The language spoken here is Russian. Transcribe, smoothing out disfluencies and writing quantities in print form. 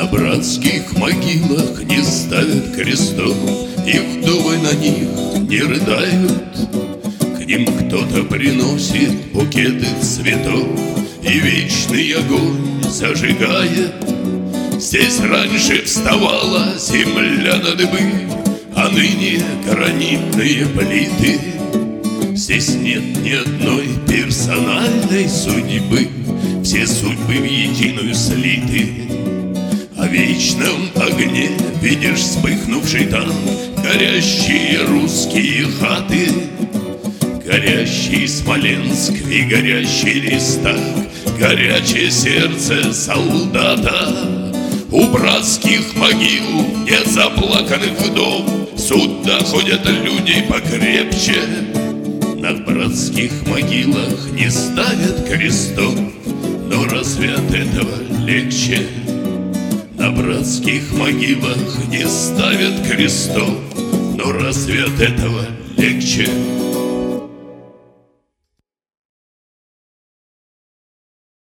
На братских могилах не ставят крестов, и вдовы на них не рыдают. К ним кто-то приносит букеты цветов и вечный огонь зажигает. Здесь раньше вставала земля на дыбы, а ныне гранитные плиты. Здесь нет ни одной персональной судьбы, все судьбы в единую слиты. О вечном огне видишь вспыхнувший там горящие русские хаты, горящий Смоленск и горящий Рейхстаг, горячее сердце солдата. У братских могил нет заплаканных вдов, сюда ходят люди покрепче. На братских могилах не ставят крестов, но разве от этого легче? На братских могилах не ставят крестов, но разве от этого легче?